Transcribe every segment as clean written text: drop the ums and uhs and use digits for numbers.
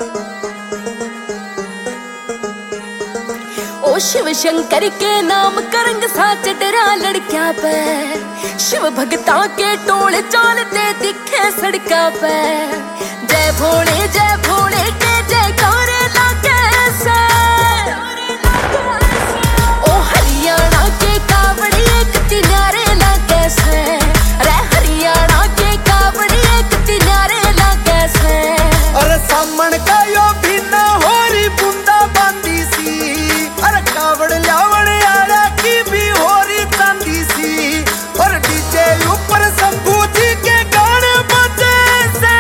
ओ शिव शंकर के नाम करंग साच डरा लड़कियां पे, शिव भगता के टोल चालते दिखे सड़का पे। जय भोले के जयकारे लागे से। ओ हरियाणा के कावड़ी एक तिनारे लागे से। रे हरियाणा के कावड़ी एक तिनारे लागे से। अरे सामन का यो भी ना होरी बूंदा बांदी सी। अरे कावड़ लावण आड़ा की भी होरी चांदी सी। और डीजे ऊपर शंभू जी के गाने बजे से।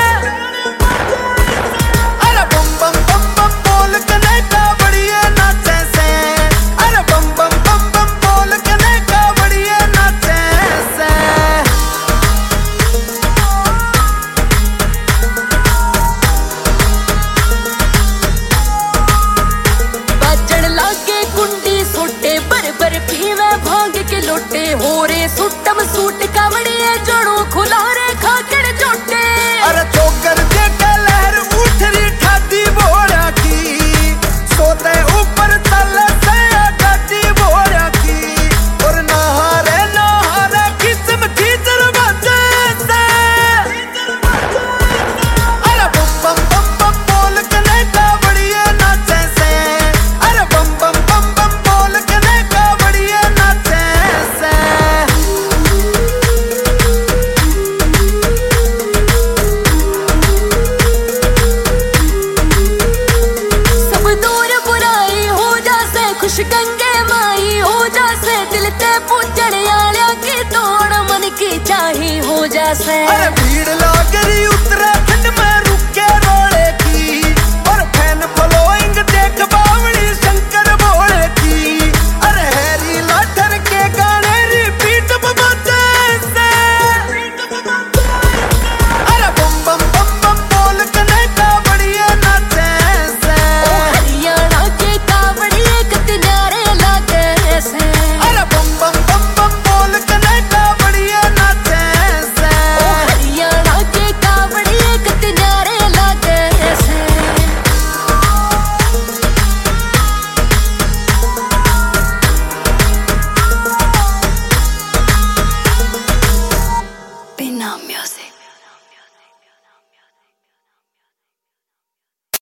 अरे बम बम बम बम बोल के कावड़िए नाचे से। अरे बम बम बम बम बोल के कावड़िए नाचे से। बाजण लागे कुंडी सोटे बर बर पीवे भांग के लोटे। हो रे सुटम सूट कावड़िए जोड़ो खुलारे खाकड़ जोटे। अरे चोकर देखे लहर उठ रही ठाती बोरा की। सोते ऊपर तल से गाती बोरा की। और नहारे खिचम खींचर बजे से। अरे बम बम बम बम बोल के कावड़िए नाचे से। अरे बम बम बम बम बोल के कावड़िए नाचे से। सब दूर बुराई हो जासे खुश गंगे माई हो जासे। दिल ते पूजण आलिया की तोड़ मन की चाही हो जासे। अरे भीड़ ला